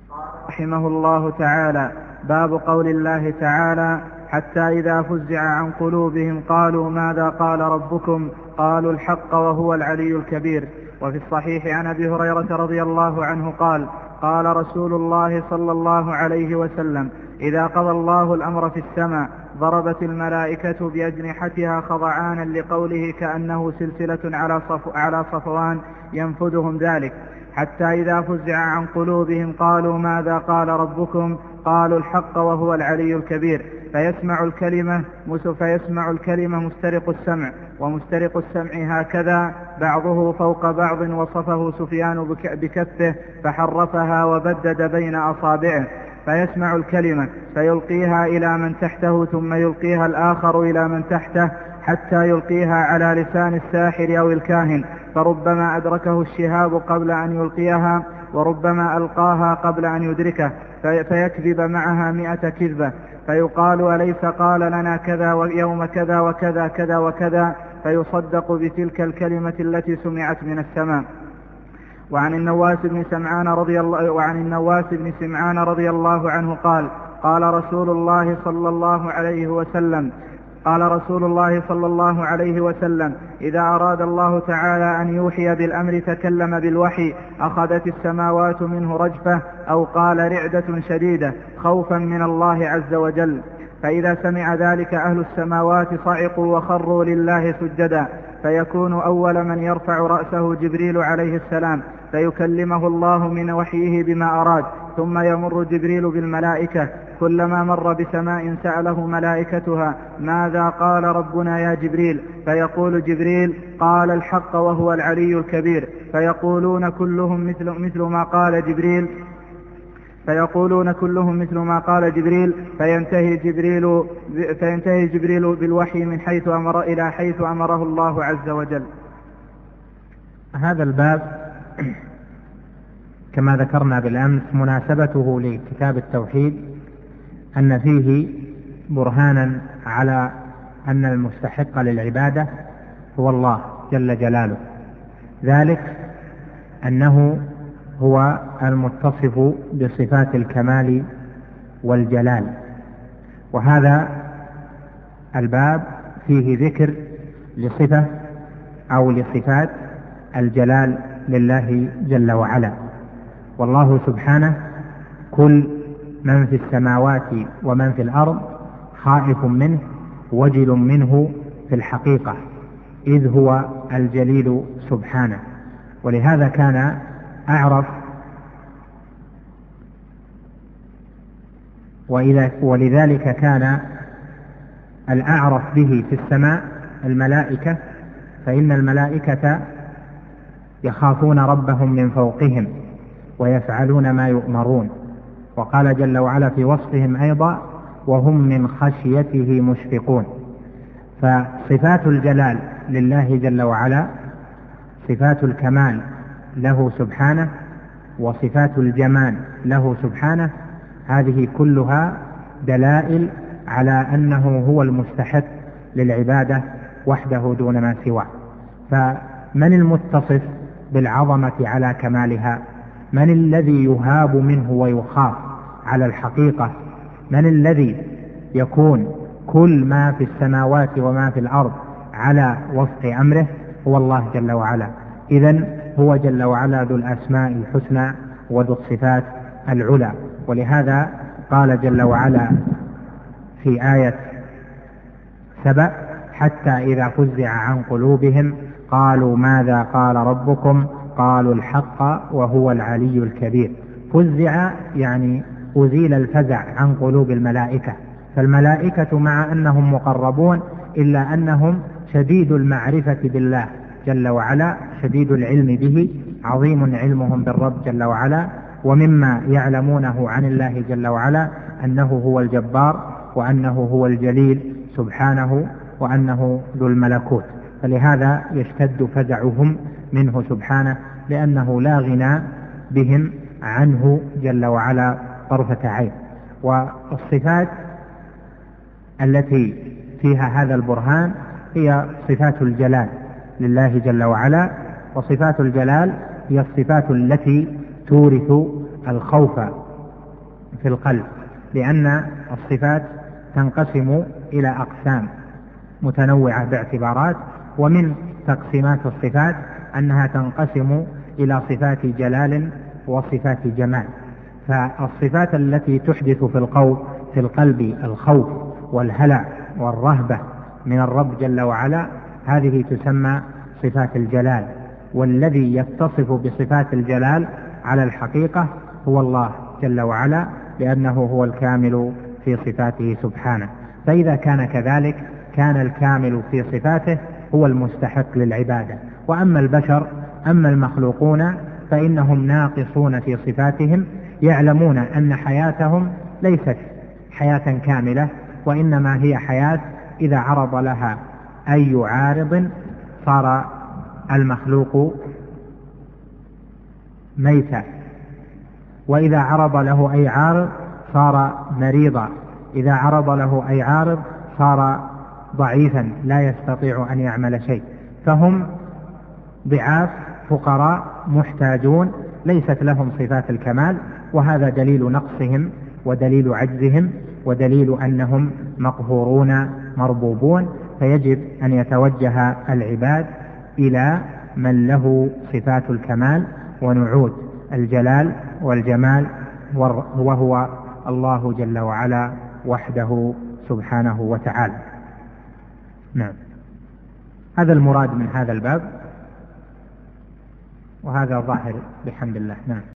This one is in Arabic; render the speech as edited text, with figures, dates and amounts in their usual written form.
رحمه الله تعالى: باب قول الله تعالى: حتى إذا فزع عن قلوبهم قالوا ماذا قال ربكم قالوا الحق وهو العلي الكبير. وفي الصحيح عن أبي هريرة رضي الله عنه قال: قال رسول الله صلى الله عليه وسلم: إذا قضى الله الأمر في السماء ضربت الملائكة بأجنحتها خضعانا لقوله كأنه سلسلة على صفوان ينفذهم ذلك. حتى إذا فزع عن قلوبهم قالوا ماذا قال ربكم قالوا الحق وهو العلي الكبير. فيسمع الكلمة مسترق السمع، ومسترق السمع هكذا بعضه فوق بعض، وصفه سفيان بكفه فحرفها وبدد بين أصابعه. فيسمع الكلمة فيلقيها إلى من تحته، ثم يلقيها الآخر إلى من تحته، حتى يلقيها على لسان الساحر أو الكاهن، فربما أدركه الشهاب قبل أن يلقيها، وربما ألقاها قبل أن يدركه، فيكذب معها 100 كذبة، فيقال: أليس قال لنا كذا ويوم كذا وكذا كذا وكذا، فيصدق بتلك الكلمة التي سمعت من السماء. وعن النواس بن سمعان رضي الله عنه قال: قال رسول الله صلى الله عليه وسلم: إذا أراد الله تعالى أن يوحي بالأمر تكلم بالوحي، أخذت السماوات منه رجفة، أو قال رعدة شديدة، خوفا من الله عز وجل. فإذا سمع ذلك أهل السماوات صعقوا وخروا لله سجدا، فيكون أول من يرفع رأسه جبريل عليه السلام، فيكلمه الله من وحيه بما أراد، ثم يمر جبريل بالملائكة، كلما مر بسماء سأله ملائكتها: ماذا قال ربنا يا جبريل؟ فيقول جبريل: قال الحق وهو العلي الكبير. فيقولون كلهم مثل ما قال جبريل، فينتهي جبريل بالوحي من حيث أمر إلى حيث أمره الله عز وجل. هذا الباب كما ذكرنا بالأمس مناسبته لكتاب التوحيد أن فيه برهانا على أن المستحق للعبادة هو الله جل جلاله، ذلك أنه هو المتصف بصفات الكمال والجلال. وهذا الباب فيه ذكر لصفة أو لصفات الجلال لله جل وعلا. والله سبحانه كل من في السماوات ومن في الأرض خائف منه وجل منه في الحقيقة، إذ هو الجليل سبحانه. ولهذا كان أعرف ولذلك كان الأعرف به في السماء الملائكة، فإن الملائكة يخافون ربهم من فوقهم ويفعلون ما يؤمرون. وقال جل وعلا في وصفهم أيضا: وهم من خشيته مشفقون. فصفات الجلال لله جل وعلا، صفات الكمال له سبحانه، وصفات الجمال له سبحانه، هذه كلها دلائل على أنه هو المستحق للعبادة وحده دون ما سواه. فمن المتصف بالعظمة على كمالها؟ من الذي يهاب منه ويخاف على الحقيقة؟ من الذي يكون كل ما في السماوات وما في الأرض على وفق أمره؟ هو الله جل وعلا. إذن هو جل وعلا ذو الأسماء الحسنى وذو الصفات العلى. ولهذا قال جل وعلا في آية 7: حتى إذا فزع عن قلوبهم قالوا ماذا قال ربكم قالوا الحق وهو العلي الكبير. فزع يعني أزيل الفزع عن قلوب الملائكة. فالملائكة مع أنهم مقربون إلا أنهم شديد المعرفة بالله جل وعلا، شديد العلم به، عظيم علمهم بالرب جل وعلا. ومما يعلمونه عن الله جل وعلا أنه هو الجبار، وأنه هو الجليل سبحانه، وأنه ذو الملكوت. فلهذا يشتد فزعهم منه سبحانه، لأنه لا غنى بهم عنه جل وعلا طرفة عين. والصفات التي فيها هذا البرهان هي صفات الجلال لله جل وعلا. وصفات الجلال هي الصفات التي تورث الخوف في القلب، لأن الصفات تنقسم إلى أقسام متنوعة باعتبارات، ومن تقسيمات الصفات أنها تنقسم إلى صفات جلال وصفات جمال. فالصفات التي تحدث في القلب الخوف والهلع والرهبة من الرب جل وعلا هذه تسمى صفات الجلال، والذي يتصف بصفات الجلال على الحقيقة هو الله جل وعلا، لأنه هو الكامل في صفاته سبحانه. فإذا كان كذلك كان الكامل في صفاته هو المستحق للعبادة. وأما البشر، أما المخلوقون، فإنهم ناقصون في صفاتهم، يعلمون أن حياتهم ليست حياة كاملة، وإنما هي حياة إذا عرض لها أي عارض صار المخلوق ميتا، وإذا عرض له أي عارض صار مريضا، إذا عرض له أي عارض صار ضعيفا لا يستطيع أن يعمل شيء. فهم ضعاف فقراء محتاجون، ليست لهم صفات الكمال، وهذا دليل نقصهم ودليل عجزهم ودليل أنهم مقهورون مربوبون. فيجب أن يتوجه العباد إلى من له صفات الكمال ونعود الجلال والجمال، وهو الله جل وعلا وحده سبحانه وتعالى. نعم، هذا المراد من هذا الباب، وهذا ظاهر بحمد الله. نعم.